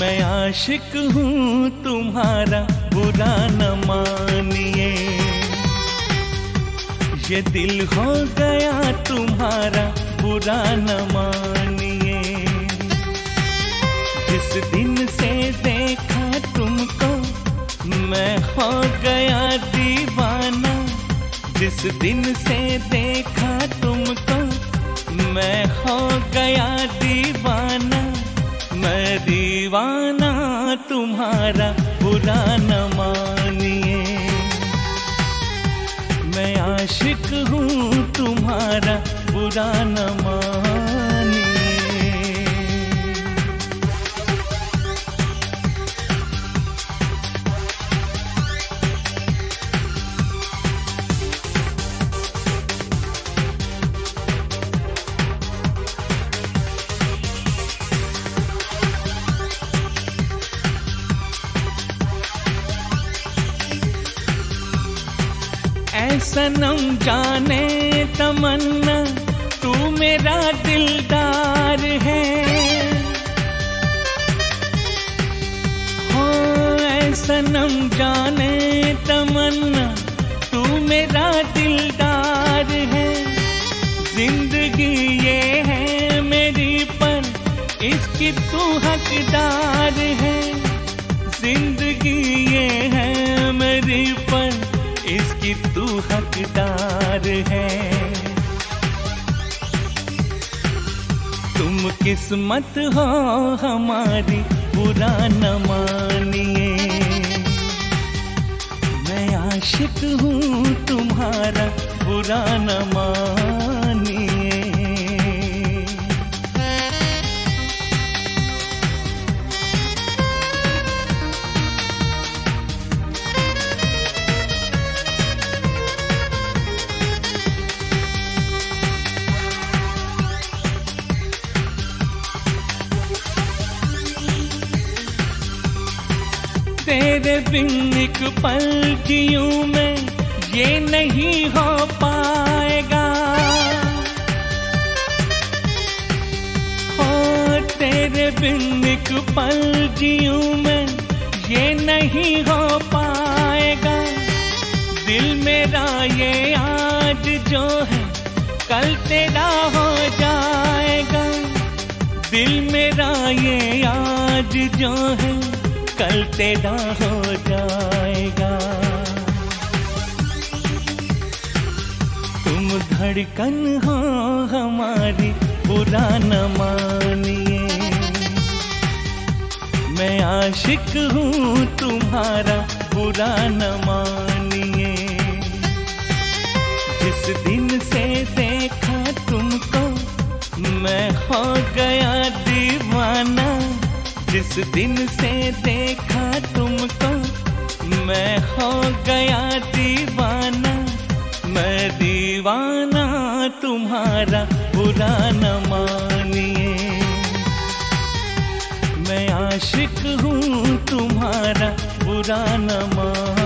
मैं आशिक हूँ तुम्हारा, बुरा न मानिए। ये दिल हो गया तुम्हारा, बुरा न मानिए। जिस दिन से देखा तुमको मैं हो गया दीवाना। जिस दिन से देखा तुमको मैं हो गया दीवाना। मैं दीवाना तुम्हारा, बुरा न मानिए। मैं आशिक हूँ तुम्हारा, बुरा न मानिए। ऐ सनम जाने तमन्ना, तू मेरा दिलदार है। हो ऐ सनम जाने तमन्ना, तू मेरा दिलदार है। जिंदगी ये है मेरी पर इसकी तू हकदार है। जिंदगी ये है मेरी पर इसकी तू हकदार है। तुम किस्मत हो हमारी, बुरा न मानिए। मैं आशिक हूँ तुम्हारा, बुरा न मानिए। तेरे बिन एक पल जीऊं मैं, ये नहीं हो पाएगा। हो तेरे बिन एक पल जीऊं मैं, ये नहीं हो पाएगा। दिल मेरा ये आज जो है, कल तेरा हो जाएगा। दिल मेरा ये आज जो है, कल तेरा हो जाएगा। तुम धड़कन हो हमारी, बुरा न मानिए। मैं आशिक हूँ तुम्हारा, बुरा न मानिए। जिस दिन से देखा तुमको मैं हो गया दीवाना। जिस दिन से देखा तुमको मैं हो गया दीवाना। मैं दीवाना तुम्हारा, बुरा न मानिए। मैं आशिक हूँ तुम्हारा, बुरा न मानिए।